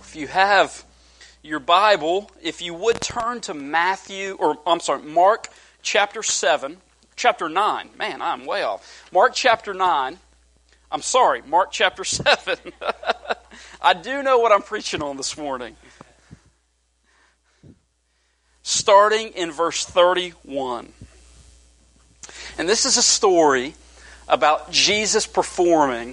If you have your Bible, if you would turn to Mark chapter 9. Man, I'm way off. Mark chapter 7. I do know what I'm preaching on this morning. Starting in verse 31. And this is a story about Jesus performing,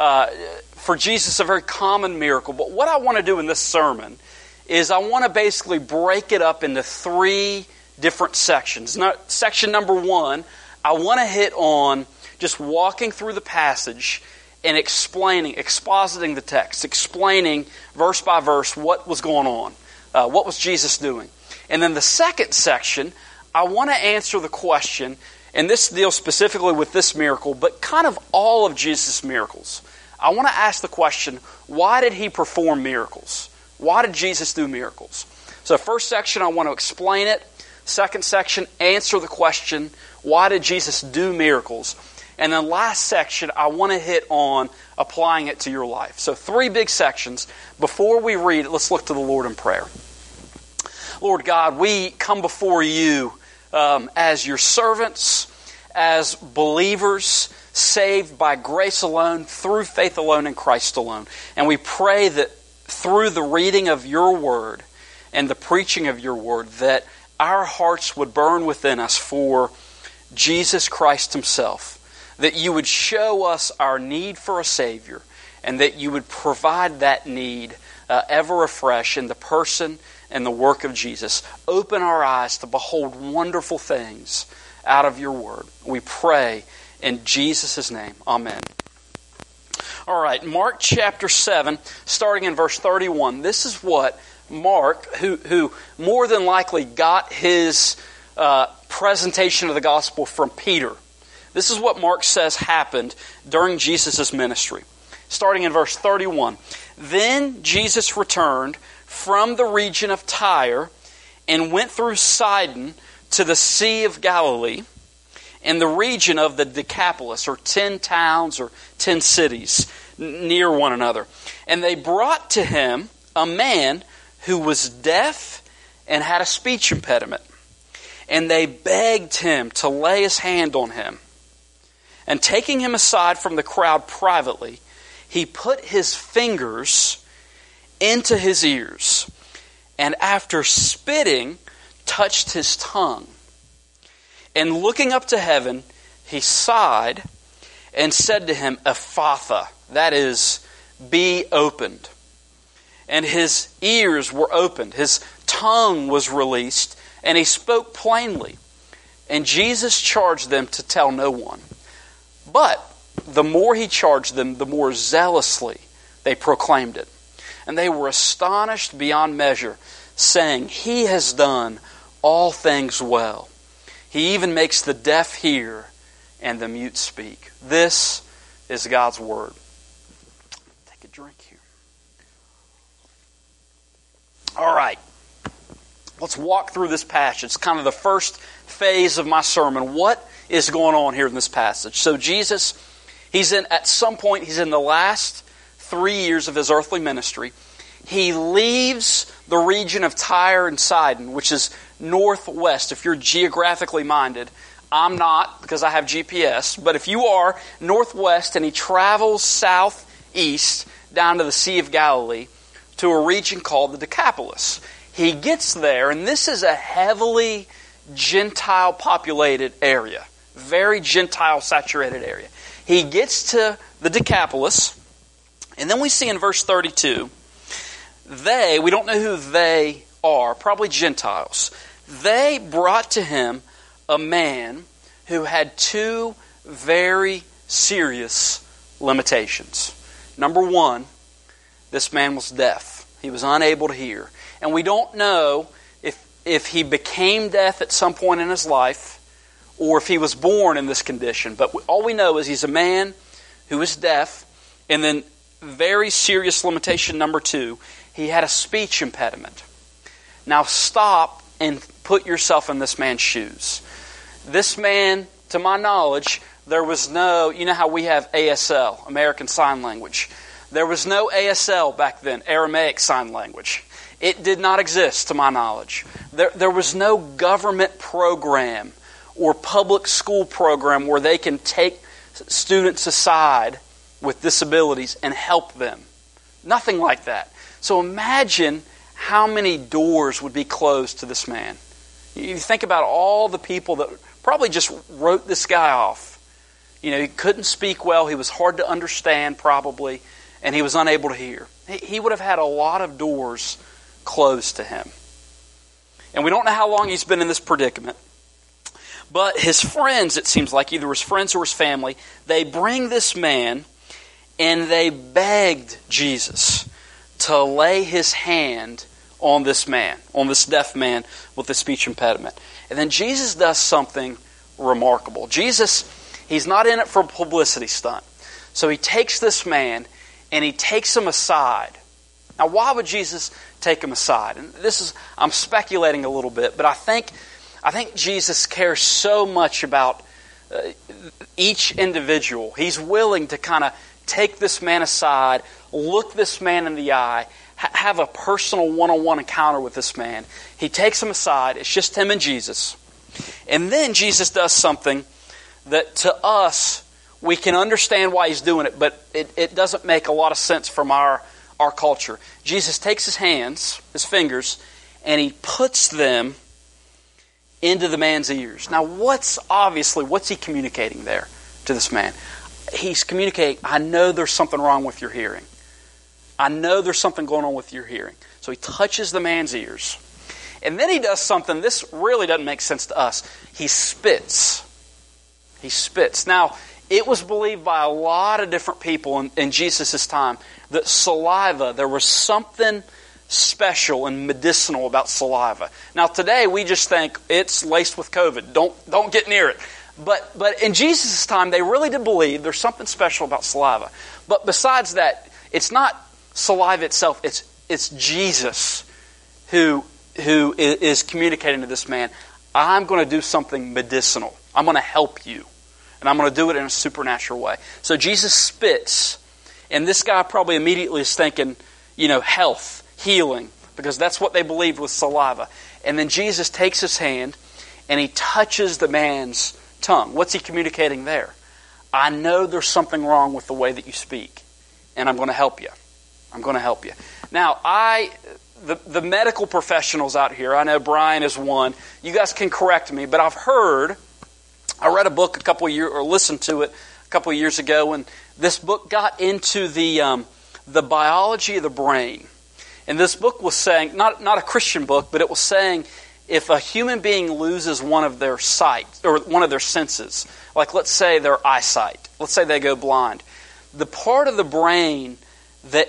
for Jesus, a very common miracle. But what I want to do in this sermon is I want to basically break it up into three different sections. Now, section number 1, I want to hit on just walking through the passage and expositing the text, explaining verse by verse what was going on, what was Jesus doing. And then the second section, I want to answer the question, and this deals specifically with this miracle, but kind of all of Jesus' miracles. I want to ask the question, why did He perform miracles? Why did Jesus do miracles? So first section, I want to explain it. Second section, answer the question, why did Jesus do miracles? And then last section, I want to hit on applying it to your life. So 3 big sections. Before we read it, let's look to the Lord in prayer. Lord God, we come before You as Your servants, as believers, saved by grace alone, through faith alone, in Christ alone. And we pray that through the reading of Your Word and the preaching of Your Word, that our hearts would burn within us for Jesus Christ Himself, that You would show us our need for a Savior, and that You would provide that need ever afresh in the person and the work of Jesus. Open our eyes to behold wonderful things out of Your Word. We pray in Jesus' name. Amen. All right, Mark chapter 7, starting in verse 31. This is what Mark, who more than likely got his presentation of the gospel from Peter. This is what Mark says happened during Jesus' ministry. Starting in verse 31. Then Jesus returned from the region of Tyre and went through Sidon to the Sea of Galilee, in the region of the Decapolis, or 10 towns or 10 cities near one another. And they brought to Him a man who was deaf and had a speech impediment. And they begged Him to lay His hand on him. And taking him aside from the crowd privately, He put His fingers into his ears, and after spitting, touched his tongue. And looking up to heaven, He sighed and said to him, Ephphatha, that is, be opened. And his ears were opened, his tongue was released, and he spoke plainly. And Jesus charged them to tell no one. But the more He charged them, the more zealously they proclaimed it. And they were astonished beyond measure, saying, He has done all things well. He even makes the deaf hear and the mute speak. This is God's Word. Take a drink here. All right. Let's walk through this passage. It's kind of the first phase of my sermon. What is going on here in this passage? So Jesus, at some point, He's in the last 3 years of His earthly ministry. He leaves the region of Tyre and Sidon, which is northwest. If you're geographically minded, I'm not because I have GPS, but if you are, northwest, and He travels southeast down to the Sea of Galilee to a region called the Decapolis. He gets there, and this is a heavily Gentile populated area, very Gentile saturated area. He gets to the Decapolis, and then we see in verse 32, we don't know who they are, probably Gentiles. They brought to Him a man who had 2 very serious limitations. Number 1, this man was deaf. He was unable to hear. And we don't know if he became deaf at some point in his life or if he was born in this condition. But all we know is he's a man who is deaf. And then very serious limitation number 2, he had a speech impediment. Now stop and put yourself in this man's shoes. This man, to my knowledge, there was no, you know how we have ASL, American Sign Language. There was no ASL back then, Aramaic Sign Language. It did not exist, to my knowledge. There was no government program or public school program where they can take students aside with disabilities and help them. Nothing like that. So imagine how many doors would be closed to this man. You think about all the people that probably just wrote this guy off. He couldn't speak well, he was hard to understand probably, and he was unable to hear. He would have had a lot of doors closed to him. And we don't know how long he's been in this predicament. But his friends, it seems like, either his friends or his family, they bring this man and they begged Jesus to lay his hand on this man, on this deaf man with the speech impediment. And then Jesus does something remarkable. Jesus, he's not in it for a publicity stunt. So he takes this man and he takes him aside. Now, why would Jesus take him aside? And I'm speculating a little bit, but I think Jesus cares so much about each individual. He's willing to kind of take this man aside, look this man in the eye, have a personal one-on-one encounter with this man. He takes him aside. It's just him and Jesus. And then Jesus does something that to us, we can understand why he's doing it, but it doesn't make a lot of sense from our culture. Jesus takes his hands, his fingers, and he puts them into the man's ears. Now, what's he communicating there to this man? He's communicating, I know there's something wrong with your hearing. I know there's something going on with your hearing. So he touches the man's ears. And then he does something, this really doesn't make sense to us. He spits. He spits. Now, it was believed by a lot of different people in Jesus' time that saliva, there was something special and medicinal about saliva. Now today we just think it's laced with COVID. Don't get near it. But in Jesus' time they really did believe there's something special about saliva. But besides that, it's not saliva itself. It's Jesus who is communicating to this man, I'm going to do something medicinal. I'm going to help you. And I'm going to do it in a supernatural way. So Jesus spits, and this guy probably immediately is thinking, health, healing, because that's what they believed with saliva. And then Jesus takes his hand and he touches the man's tongue. What's he communicating there? I know there's something wrong with the way that you speak, and I'm going to help you. I'm going to help you. Now, the medical professionals out here, I know Brian is one. You guys can correct me, but I read a book listened to it a couple of years ago, and this book got into the biology of the brain. And this book was saying, not a Christian book, but it was saying if a human being loses one of their sight or one of their senses, like let's say their eyesight, let's say they go blind, the part of the brain that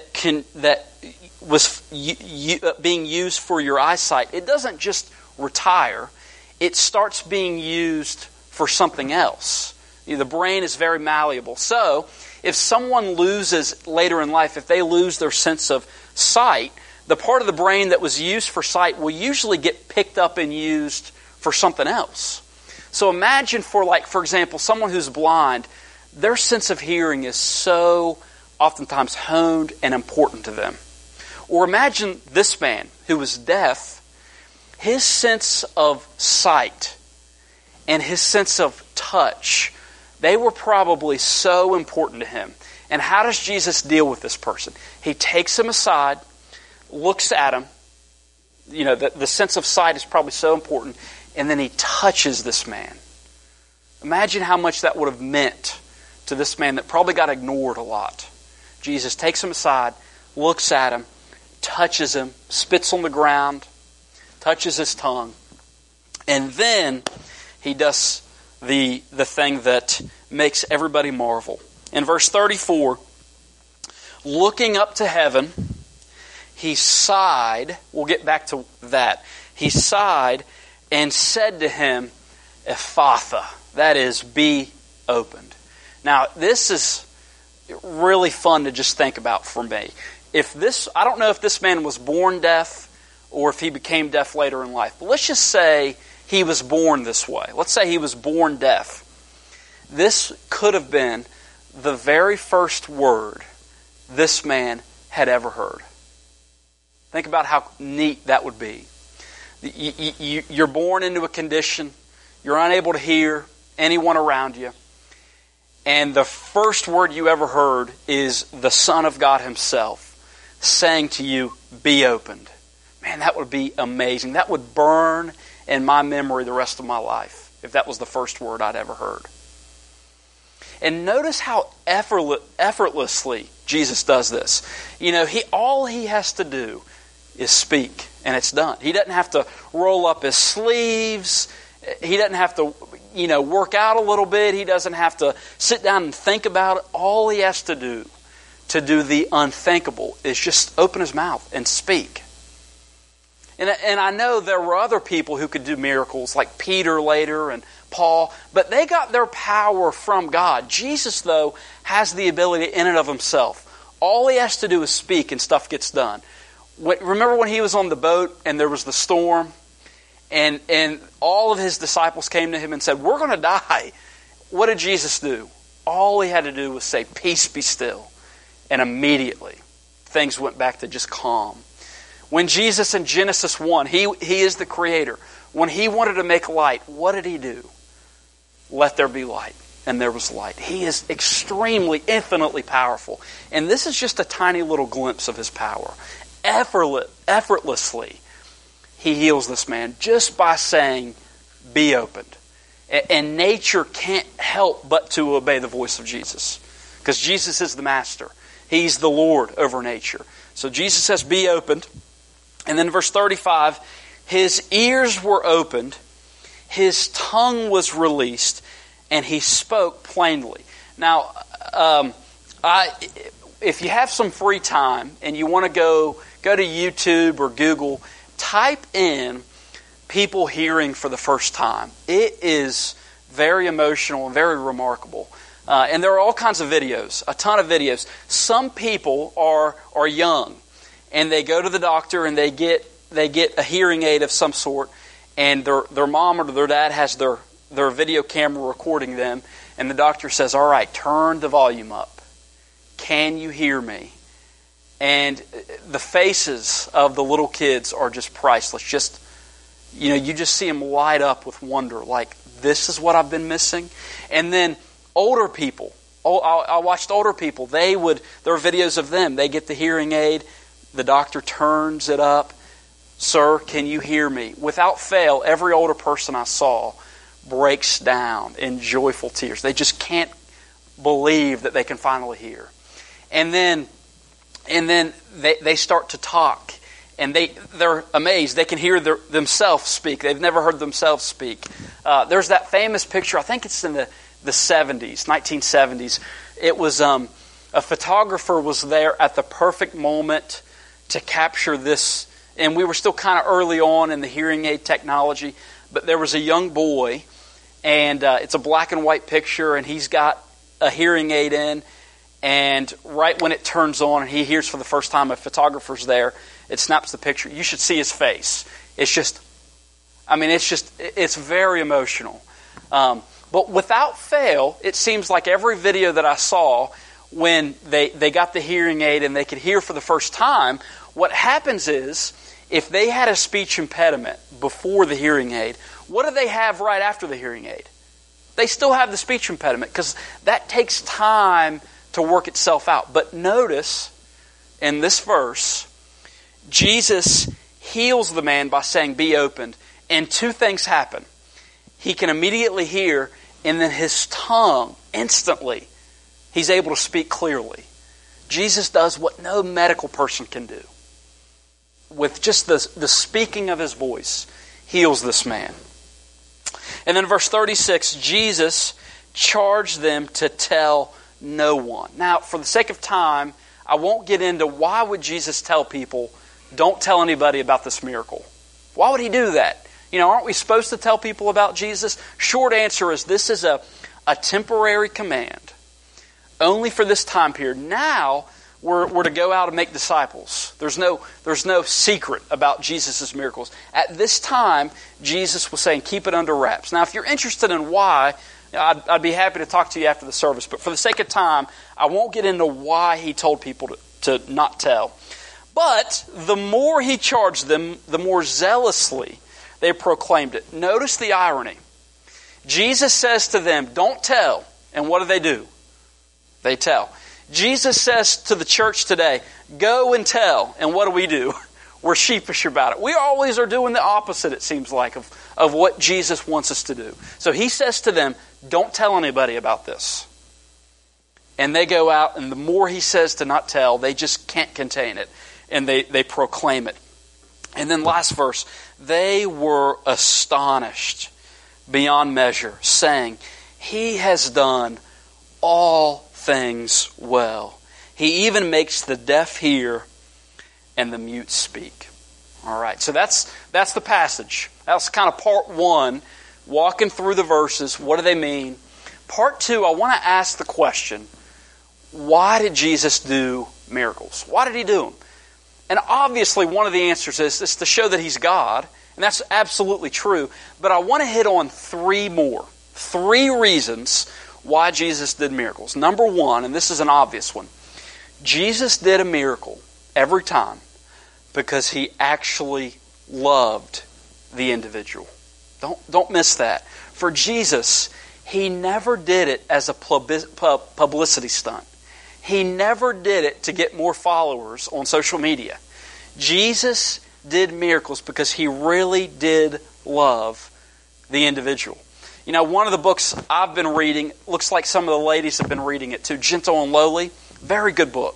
was being used for your eyesight, it doesn't just retire, it starts being used for something else. The brain is very malleable. So, if someone loses later in life, if they lose their sense of sight, the part of the brain that was used for sight will usually get picked up and used for something else. So imagine for example, someone who's blind, their sense of hearing is so oftentimes honed and important to them. Or imagine this man who was deaf, his sense of sight and his sense of touch, they were probably so important to him. And how does Jesus deal with this person? He takes him aside, looks at him. The sense of sight is probably so important. And then he touches this man. Imagine how much that would have meant to this man that probably got ignored a lot. Jesus takes him aside, looks at him, touches him, spits on the ground, touches his tongue. And then he does the thing that makes everybody marvel. In verse 34, looking up to heaven, he sighed. We'll get back to that. He sighed and said to him, Ephphatha, that is, be opened. Now, this is really fun to just think about for me. I don't know if this man was born deaf or if he became deaf later in life, but let's just say he was born this way. Let's say he was born deaf. This could have been the very first word this man had ever heard. Think about how neat that would be. You're born into a condition, you're unable to hear anyone around you, and the first word you ever heard is the Son of God Himself saying to you, be opened. Man, that would be amazing. That would burn in my memory the rest of my life if that was the first word I'd ever heard. And notice how effortlessly Jesus does this. All He has to do is speak, and it's done. He doesn't have to roll up His sleeves. He doesn't have to, work out a little bit. He doesn't have to sit down and think about it. All He has to do the unthinkable is just open His mouth and speak. And I know there were other people who could do miracles, like Peter later and Paul, but they got their power from God. Jesus, though, has the ability in and of Himself. All He has to do is speak and stuff gets done. Remember when He was on the boat and there was the storm? And all of His disciples came to Him and said, we're going to die. What did Jesus do? All He had to do was say, peace be still. And immediately, things went back to just calm. When Jesus in Genesis 1, He is the Creator. When He wanted to make light, what did He do? Let there be light. And there was light. He is extremely, infinitely powerful. And this is just a tiny little glimpse of His power. Effortlessly, He heals this man just by saying, be opened. And nature can't help but to obey the voice of Jesus. Because Jesus is the master. He's the Lord over nature. So Jesus says, be opened. And then verse 35, His ears were opened, His tongue was released, and He spoke plainly. Now, if you have some free time and you want to go to YouTube or Google, type in people hearing for the first time. It is very emotional and very remarkable. And there are all kinds of videos, a ton of videos. Some people are young, and they go to the doctor and they get a hearing aid of some sort, and their mom or their dad has their video camera recording them, and the doctor says, all right, turn the volume up. Can you hear me? And the faces of the little kids are just priceless. You just see them light up with wonder, like, this is what I've been missing. And then older people, I watched older people, there are videos of them. They get the hearing aid, the doctor turns it up. Sir, can you hear me? Without fail, every older person I saw breaks down in joyful tears. They just can't believe that they can finally hear. And then they start to talk, and they're amazed. They can hear themselves speak. They've never heard themselves speak. There's that famous picture, I think it's in the 70s, 1970s. It was a photographer was there at the perfect moment to capture this, and we were still kind of early on in the hearing aid technology, but there was a young boy, and it's a black and white picture, and he's got a hearing aid in, and right when it turns on and he hears for the first time, a photographer's there, it snaps the picture. You should see his face. It's very emotional. But without fail, it seems like every video that I saw, when they got the hearing aid and they could hear for the first time, what happens is, if they had a speech impediment before the hearing aid, what do they have right after the hearing aid? They still have the speech impediment, because that takes time to work itself out. But notice, in this verse, Jesus heals the man by saying, be opened. And two things happen. He can immediately hear, and then his tongue, instantly, he's able to speak clearly. Jesus does what no medical person can do. With just the speaking of His voice, heals this man. And then verse 36, Jesus charged them to tell no one. Now, for the sake of time, I won't get into why would Jesus tell people, don't tell anybody about this miracle. Why would He do that? Aren't we supposed to tell people about Jesus? Short answer is, this is a temporary command. Only for this time period. Now, we're to go out and make disciples. There's no secret about Jesus' miracles. At this time, Jesus was saying, keep it under wraps. Now, if you're interested in why, I'd be happy to talk to you after the service, but for the sake of time, I won't get into why he told people to not tell. But the more he charged them, the more zealously they proclaimed it. Notice the irony. Jesus says to them, don't tell. And what do? They tell. Jesus says to the church today, go and tell. And what do? We're sheepish about it. We always are doing the opposite, it seems like, of what Jesus wants us to do. So he says to them, don't tell anybody about this. And they go out, and the more he says to not tell, they just can't contain it. And they proclaim it. And then last verse, they were astonished beyond measure, saying, he has done all things well. He even makes the deaf hear and the mute speak. All right, so that's the passage. That's kind of part one, walking through the verses. What do they mean? Part two, I want to ask the question, why did Jesus do miracles? Why did he do them? And obviously one of the answers is to show that he's God, and that's absolutely true. But I want to hit on three reasons why Jesus did miracles. Number one, and this is an obvious one, Jesus did a miracle every time because he actually loved the individual. Don't miss that. For Jesus, he never did it as a publicity stunt. He never did it to get more followers on social media. Jesus did miracles because he really did love the individual. You know, one of the books I've been reading, looks like some of the ladies have been reading it too, Gentle and Lowly. Very good book.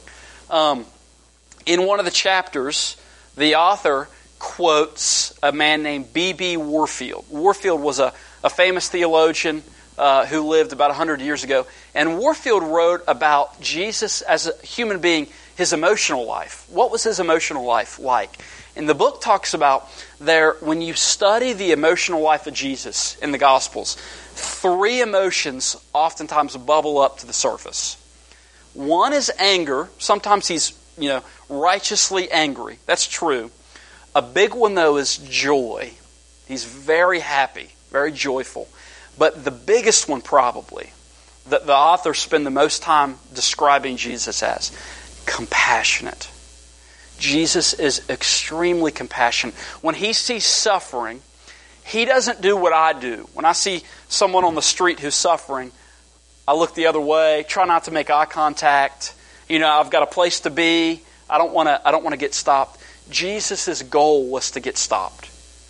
In one of the chapters, the author quotes a man named B.B. Warfield. Warfield was a famous theologian who lived about 100 years ago. And Warfield wrote about Jesus as a human being, his emotional life. What was his emotional life like? And the book talks about when you study the emotional life of Jesus in the Gospels, three emotions oftentimes bubble up to the surface. One is anger. Sometimes he's, righteously angry. That's true. A big one, though, is joy. He's very happy, very joyful. But the biggest one probably, that the authors spend the most time describing Jesus as, compassionate. Jesus is extremely compassionate. When he sees suffering, he doesn't do what I do. When I see someone on the street who's suffering, I look the other way, try not to make eye contact. I've got a place to be. I don't want to get stopped. Jesus' goal was to get stopped.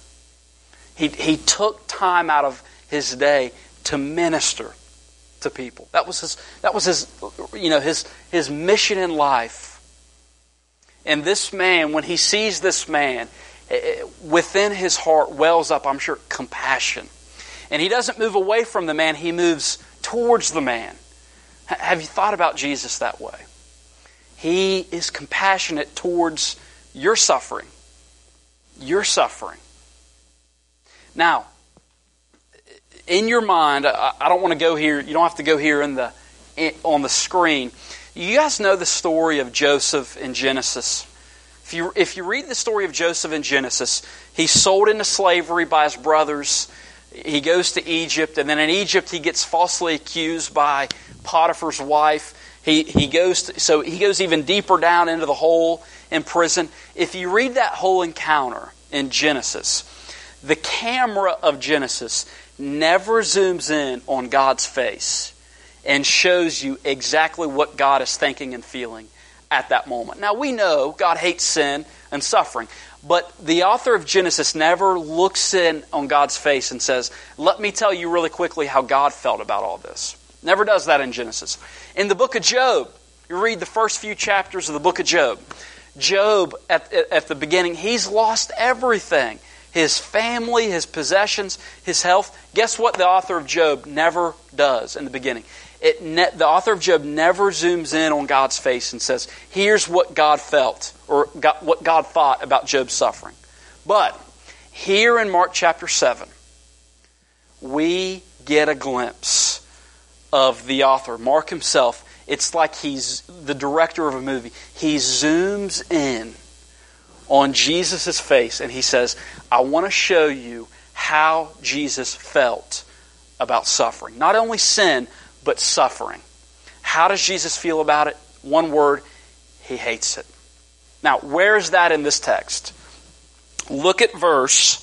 He took time out of his day to minister to people. That was his mission in life. And this man, when he sees this man, within his heart wells up, I'm sure, compassion. And he doesn't move away from the man, he moves towards the man. Have you thought about Jesus that way? He is compassionate towards your suffering. Your suffering. Now, in your mind, I don't want to go here. You don't have to go here on the screen. You guys know the story of Joseph in Genesis. If you read the story of Joseph in Genesis, he's sold into slavery by his brothers. He goes to Egypt, and then in Egypt he gets falsely accused by Potiphar's wife. He goes even deeper down into the hole in prison. If you read that whole encounter in Genesis, the camera of Genesis never zooms in on God's face and shows you exactly what God is thinking and feeling at that moment. Now we know God hates sin and suffering, but the author of Genesis never looks in on God's face and says, let me tell you really quickly how God felt about all this. Never does that in Genesis. In the book of Job, you read the first few chapters of the book of Job. Job, at the beginning, he's lost everything. His family, his possessions, his health. Guess what the author of Job never does in the beginning? The author of Job never zooms in on God's face and says, here's what God felt or what God thought about Job's suffering. But here in Mark chapter 7, we get a glimpse of the author, Mark himself. It's like he's the director of a movie. He zooms in on Jesus' face and he says, I want to show you how Jesus felt about suffering. Not only sin, but suffering. How does Jesus feel about it? One word, He hates it. Now, where is that in this text? Look at verse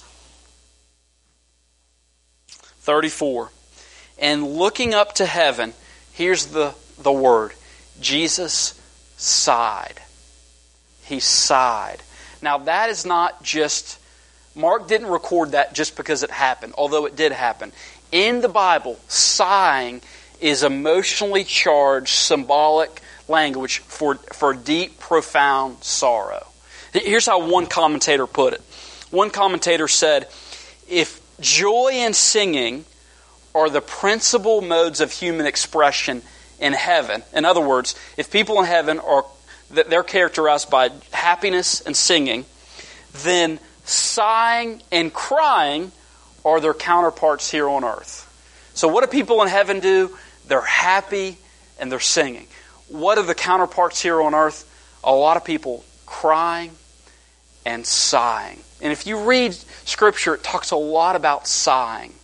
34. And looking up to heaven, here's the word. Jesus sighed. He sighed. Now, that is not just... Mark didn't record that just because it happened, although it did happen. In the Bible, sighing is emotionally charged, symbolic language for deep, profound sorrow. Here's how one commentator put it. One commentator said, if joy and singing are the principal modes of human expression in heaven, in other words, if people in heaven they're characterized by happiness and singing, then sighing and crying are their counterparts here on earth. So what do people in heaven do? They're happy and they're singing. What are the counterparts here on earth? A lot of people crying and sighing. And if you read Scripture, it talks a lot about sighing.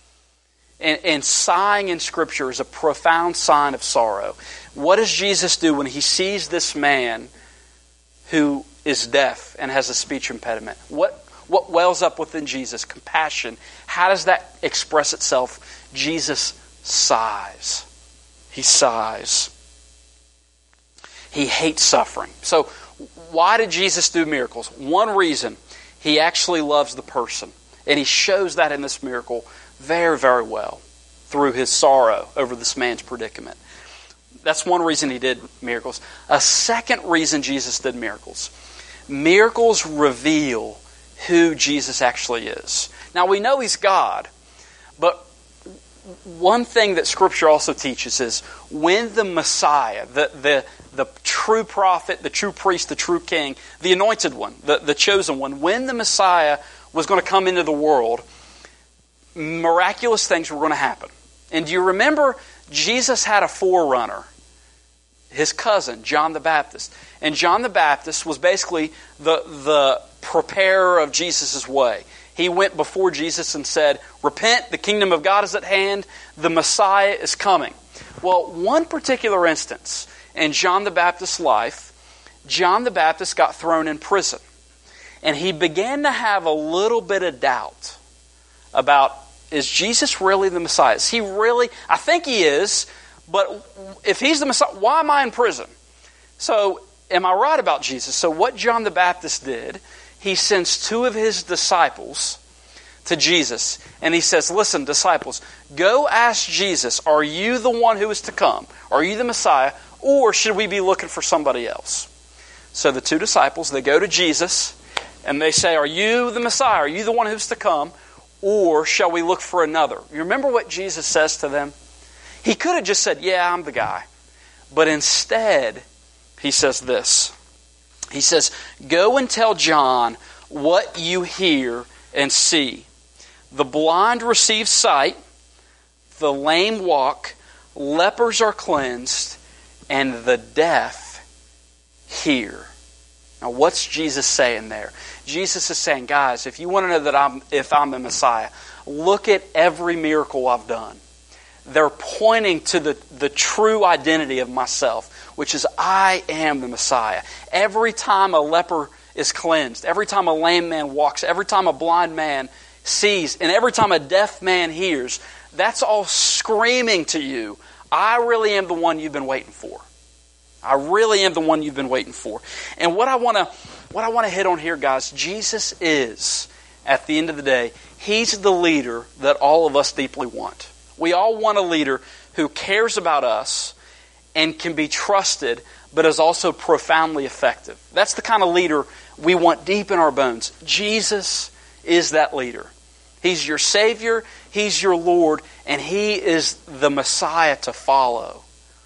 And sighing in Scripture is a profound sign of sorrow. What does Jesus do when He sees this man who is deaf and has a speech impediment? What wells up within Jesus? Compassion. How does that express itself? Jesus sighs. He sighs. He hates suffering. So why did Jesus do miracles? One reason, He actually loves the person. And He shows that in this miracle very, very well through His sorrow over this man's predicament. That's one reason He did miracles. A second reason Jesus did miracles. Miracles reveal who Jesus actually is. Now we know He's God, but one thing that Scripture also teaches is when the Messiah, the true prophet, the true priest, the true king, the anointed one, the chosen one, when the Messiah was going to come into the world, miraculous things were going to happen. And do you remember Jesus had a forerunner, his cousin, John the Baptist. And John the Baptist was basically the preparer of Jesus' way. He went before Jesus and said, repent, the kingdom of God is at hand, the Messiah is coming. Well, one particular instance in John the Baptist's life, John the Baptist got thrown in prison. And he began to have a little bit of doubt about, is Jesus really the Messiah? Is He really? I think He is, but if He's the Messiah, why am I in prison? So, am I right about Jesus? So what John the Baptist did, he sends two of his disciples to Jesus. And he says, listen, disciples, go ask Jesus, are you the one who is to come? Are you the Messiah? Or should we be looking for somebody else? So the two disciples, they go to Jesus and they say, are you the Messiah? Are you the one who's to come? Or shall we look for another? You remember what Jesus says to them? He could have just said, yeah, I'm the guy. But instead, He says this. He says, go and tell John what you hear and see. The blind receive sight, the lame walk, lepers are cleansed, and the deaf hear. Now what's Jesus saying there? Jesus is saying, guys, if you want to know that if I'm the Messiah, look at every miracle I've done. They're pointing to the true identity of myself, which is I am the Messiah. Every time a leper is cleansed, every time a lame man walks, every time a blind man sees, and every time a deaf man hears, that's all screaming to you, I really am the one you've been waiting for. I really am the one you've been waiting for. And what I want to hit on here, guys, Jesus is, at the end of the day, He's the leader that all of us deeply want. We all want a leader who cares about us and can be trusted, but is also profoundly effective. That's the kind of leader we want deep in our bones. Jesus is that leader. He's your Savior, He's your Lord, and He is the Messiah to follow.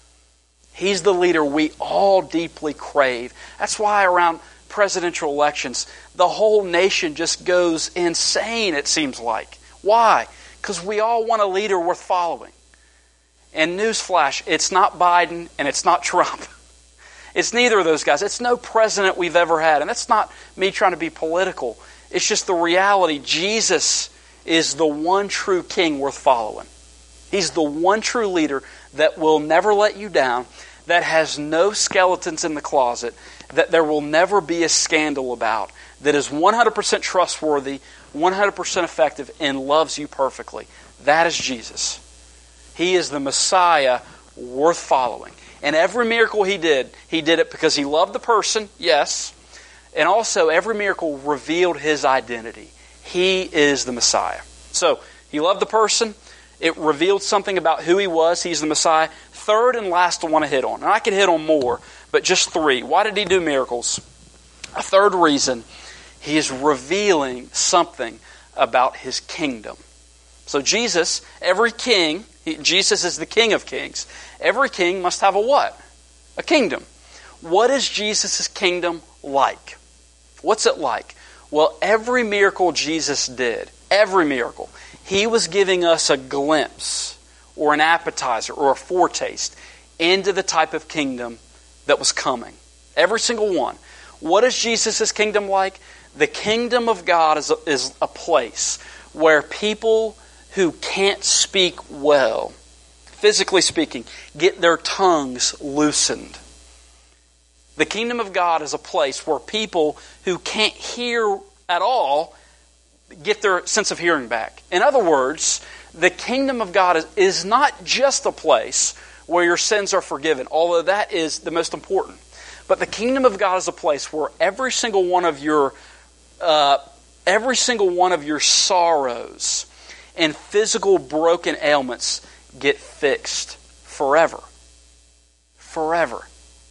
He's the leader we all deeply crave. That's why around presidential elections, the whole nation just goes insane, it seems like. Why? Because we all want a leader worth following. And newsflash, it's not Biden and it's not Trump. It's neither of those guys. It's no president we've ever had. And that's not me trying to be political. It's just the reality. Jesus is the one true king worth following. He's the one true leader that will never let you down, that has no skeletons in the closet, that there will never be a scandal about, that is 100% trustworthy, 100% effective, and loves you perfectly. That is Jesus. He is the Messiah worth following. And every miracle He did it because He loved the person, yes, and also every miracle revealed His identity. He is the Messiah. So, He loved the person. It revealed something about who He was. He's the Messiah. Third and last I want to hit on. And I could hit on more, but just three. Why did He do miracles? A third reason, He is revealing something about His kingdom. So Jesus, every king, Jesus is the King of kings. Every king must have a what? A kingdom. What is Jesus' kingdom like? What's it like? Well, every miracle Jesus did, every miracle, He was giving us a glimpse or an appetizer or a foretaste into the type of kingdom that was coming. Every single one. What is Jesus' kingdom like? The kingdom of God is a place where people who can't speak well, physically speaking, get their tongues loosened. The kingdom of God is a place where people who can't hear at all get their sense of hearing back. In other words, the kingdom of God is not just a place where your sins are forgiven, although that is the most important. But the kingdom of God is a place where every single one of your sorrows and physical broken ailments get fixed forever. Forever.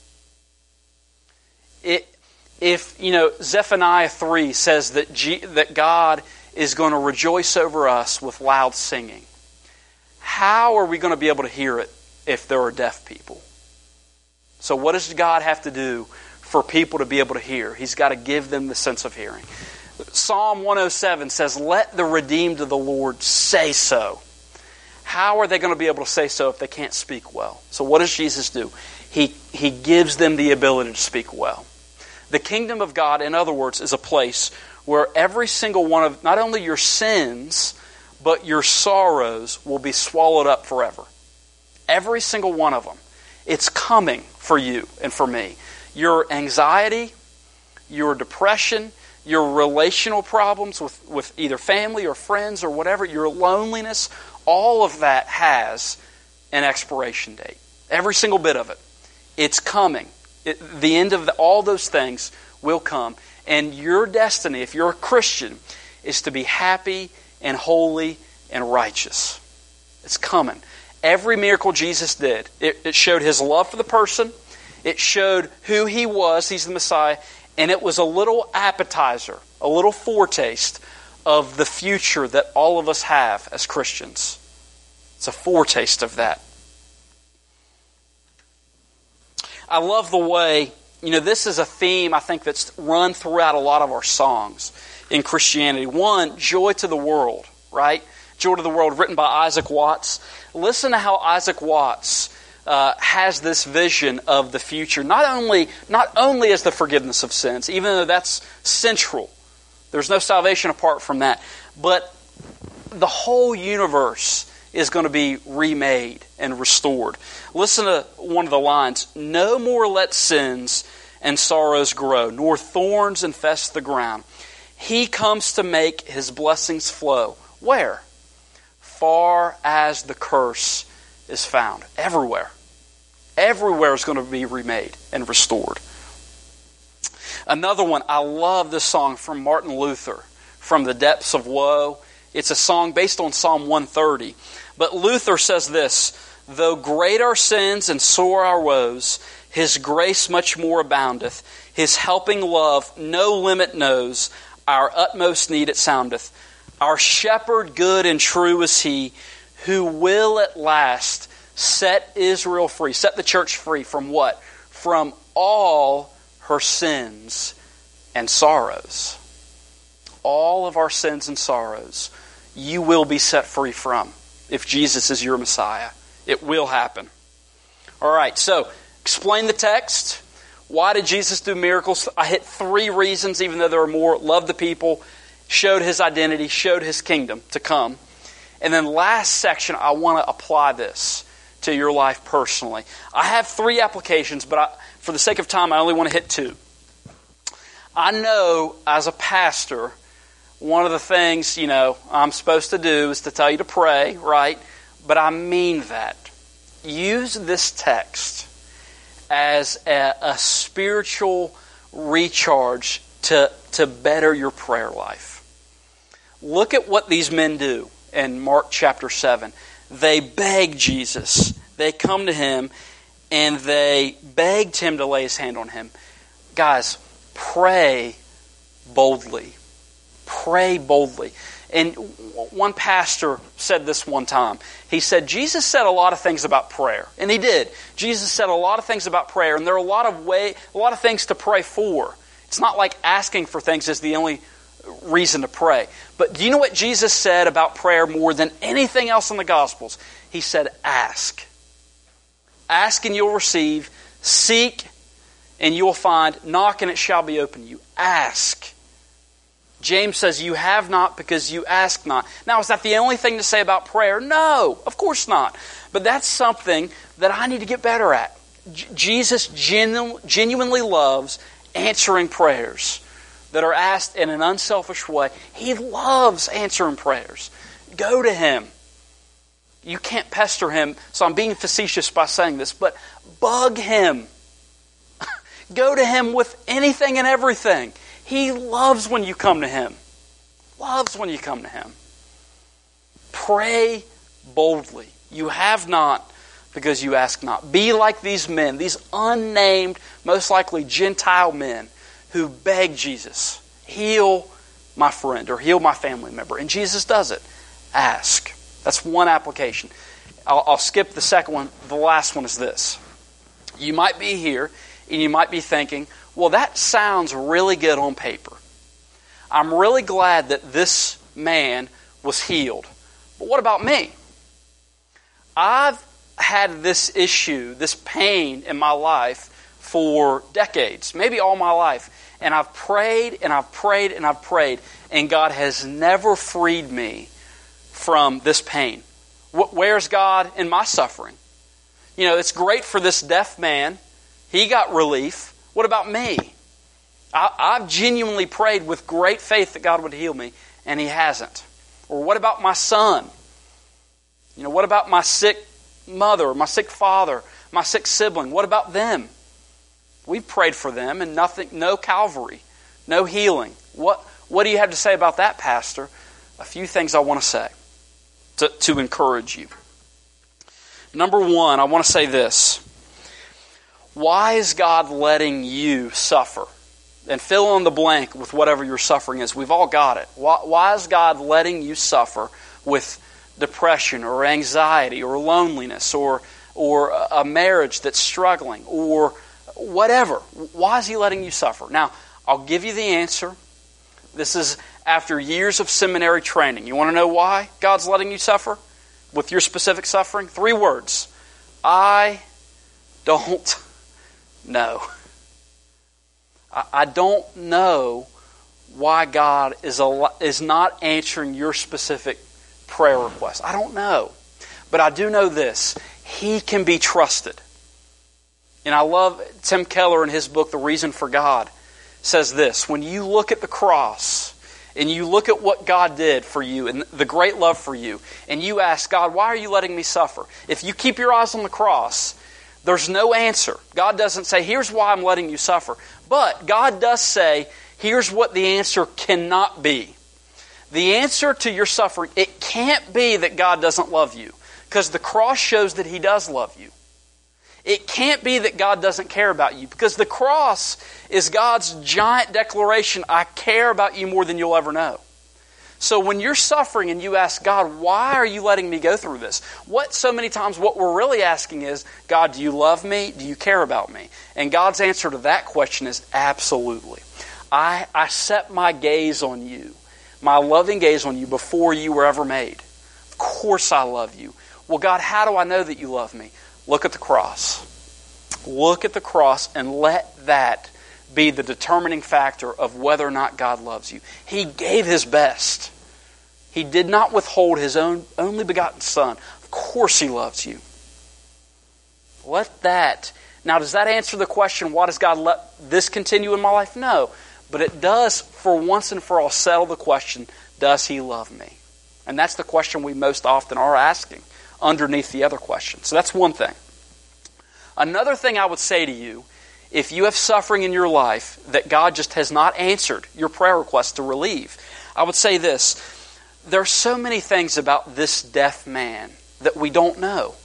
If Zephaniah 3 says that God is going to rejoice over us with loud singing, how are we going to be able to hear it if there are deaf people? So what does God have to do for people to be able to hear? He's got to give them the sense of hearing. Psalm 107 says, "Let the redeemed of the Lord say so." How are they going to be able to say so if they can't speak well? So what does Jesus do? He gives them the ability to speak well. The kingdom of God, in other words, is a place where every single one of not only your sins, but your sorrows will be swallowed up forever. Every single one of them. It's coming for you and for me. Your anxiety, your depression, your relational problems with either family or friends or whatever, your loneliness, all of that has an expiration date. Every single bit of it. It's coming. The end of all those things will come. And your destiny, if you're a Christian, is to be happy and holy and righteous. It's coming. Every miracle Jesus did, it showed His love for the person. It showed who He was. He's the Messiah. And it was a little appetizer, a little foretaste of the future that all of us have as Christians. It's a foretaste of that. I love the way, this is a theme I think that's run throughout a lot of our songs in Christianity. One, Joy to the World, right? Joy to the World, written by Isaac Watts. Listen to how Isaac Watts has this vision of the future. Not only as the forgiveness of sins, even though that's central. There's no salvation apart from that. But the whole universe is going to be remade and restored. Listen to one of the lines. "No more let sins and sorrows grow, nor thorns infest the ground. He comes to make His blessings flow." Where? "Far as the curse is found." Everywhere. Everywhere is going to be remade and restored. Another one, I love this song from Martin Luther, "From the Depths of Woe." It's a song based on Psalm 130. But Luther says this, "Though great our sins and sore our woes, His grace much more aboundeth. His helping love no limit knows. Our utmost need it soundeth. Our shepherd good and true is He, who will at last set Israel free." Set the church free from what? From all her sins and sorrows. All of our sins and sorrows you will be set free from if Jesus is your Messiah. It will happen. All right, so explain the text. Why did Jesus do miracles? I hit 3 reasons, even though there are more. Loved the people, showed His identity, showed His kingdom to come. And then last section, I want to apply this to your life personally. I have 3 applications, but for the sake of time, I only want to hit 2. I know as a pastor, one of the things, I'm supposed to do is to tell you to pray, right? But I mean that. Use this text as a spiritual recharge to better your prayer life. Look at what these men do in Mark chapter 7. They beg Jesus. They come to him and they begged him to lay his hand on him. Guys, pray boldly. Pray boldly. And one pastor said this one time. He said, Jesus said a lot of things about prayer. And he did. Jesus said a lot of things about prayer. And there are a lot of things to pray for. It's not like asking for things is the only reason to pray. But do you know what Jesus said about prayer more than anything else in the Gospels? He said, ask. Ask and you'll receive. Seek and you'll find. Knock and it shall be opened to you. Ask. James says, you have not because you ask not. Now, is that the only thing to say about prayer? No, of course not. But that's something that I need to get better at. Jesus genuinely loves answering prayers that are asked in an unselfish way. He loves answering prayers. Go to Him. You can't pester Him, so I'm being facetious by saying this, but bug Him. Go to Him with anything and everything. He loves when you come to Him. Loves when you come to Him. Pray boldly. You have not because you ask not. Be like these men, these unnamed, most likely Gentile men who beg Jesus, heal my friend or heal my family member. And Jesus does it. Ask. That's one application. I'll skip the second one. The last one is this. You might be here and you might be thinking, well, that sounds really good on paper. I'm really glad that this man was healed. But what about me? I've had this issue, this pain in my life for decades, maybe all my life. And I've prayed and I've prayed and I've prayed, and God has never freed me from this pain. Where's God in my suffering? It's great for this deaf man. He got relief. What about me? I've genuinely prayed with great faith that God would heal me, and He hasn't. Or what about my son? What about my sick mother, my sick father, my sick sibling? What about them? We've prayed for them, and nothing, no Calvary, no healing. What do you have to say about that, Pastor? A few things I want to say to encourage you. Number one, I want to say this. Why is God letting you suffer? And fill in the blank with whatever your suffering is. We've all got it. Why is God letting you suffer with depression or anxiety or loneliness or a marriage that's struggling or whatever? Why is He letting you suffer? Now, I'll give you the answer. This is after years of seminary training. You want to know why God's letting you suffer with your specific suffering? 3 words. I don't know. I don't know why God is not answering your specific prayer request. I don't know. But I do know this. He can be trusted. And I love Tim Keller in his book, The Reason for God, says this. When you look at the cross and you look at what God did for you and the great love for you, and you ask, God, why are you letting me suffer? If you keep your eyes on the cross, there's no answer. God doesn't say, here's why I'm letting you suffer. But God does say, here's what the answer cannot be. The answer to your suffering, it can't be that God doesn't love you, because the cross shows that He does love you. It can't be that God doesn't care about you, because the cross is God's giant declaration, I care about you more than you'll ever know. So when you're suffering and you ask God, why are you letting me go through this? So many times what we're really asking is, God, do you love me? Do you care about me? And God's answer to that question is absolutely. I set my gaze on you, my loving gaze on you before you were ever made. Of course I love you. Well, God, how do I know that you love me? Look at the cross. Look at the cross and let that be the determining factor of whether or not God loves you. He gave His best. He did not withhold His own only begotten Son. Of course He loves you. Let that... Now, does that answer the question, why does God let this continue in my life? No. But it does, for once and for all, settle the question, does He love me? And that's the question we most often are asking underneath the other question. So that's one thing. Another thing I would say to you, if you have suffering in your life that God just has not answered your prayer request to relieve, I would say this. There are so many things about this deaf man that we don't know.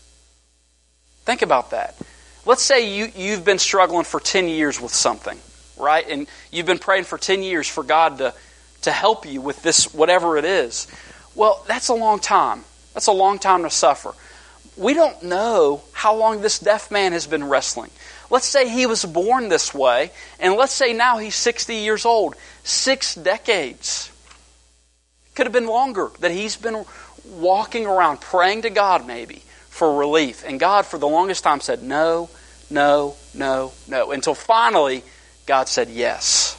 Think about that. Let's say you've been struggling for 10 years with something, right? And you've been praying for 10 years for God to help you with this, whatever it is. Well, that's a long time. That's a long time to suffer. We don't know how long this deaf man has been wrestling. Let's say he was born this way, and let's say now he's 60 years old. 6 decades. Could have been longer that he's been walking around praying to God maybe for relief. And God for the longest time said no, no, no, no. Until finally God said yes.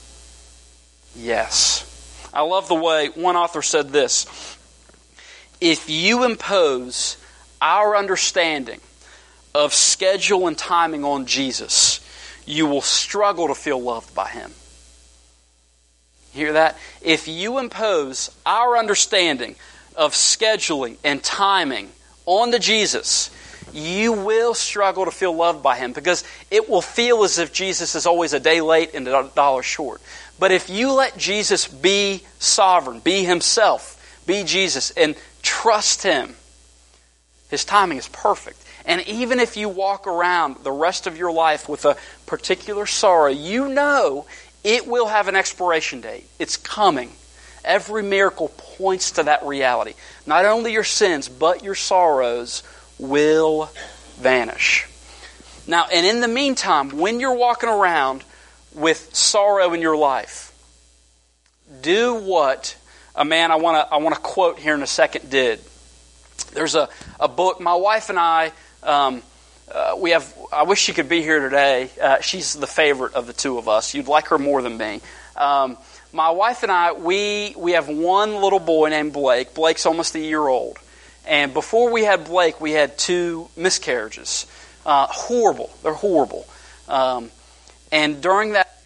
Yes. I love the way one author said this. If you impose our understanding of schedule and timing on Jesus, you will struggle to feel loved by Him. Hear that? If you impose our understanding of scheduling and timing onto Jesus, you will struggle to feel loved by Him because it will feel as if Jesus is always a day late and a dollar short. But if you let Jesus be sovereign, be Himself, be Jesus, and trust Him, His timing is perfect. And even if you walk around the rest of your life with a particular sorrow, you know it will have an expiration date. It's coming. Every miracle points to that reality. Not only your sins, but your sorrows will vanish. Now, and in the meantime, when you're walking around with sorrow in your life, do what a man I want to quote here in a second did. There's a book. My wife and I, I wish she could be here today. She's the favorite of the two of us. You'd like her more than me. My wife and I, we have one little boy named Blake. Blake's almost a year old. And before we had Blake, we had 2 miscarriages. Horrible. They're horrible. And during that